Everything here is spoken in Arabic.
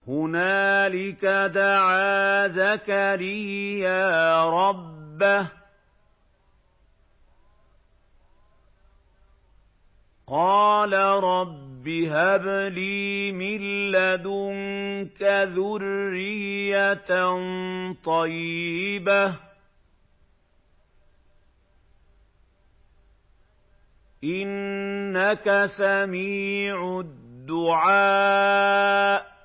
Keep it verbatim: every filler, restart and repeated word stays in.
هُنَالِكَ دَعَا زَكَرِيَّا رَبَّهُ قَالَ رَبِّ هَبْ لِي مِن لَّدُنكَ ذُرِّيَّةً طَيِّبَةً إِنَّكَ سَمِيعُ الدُّعَاءِ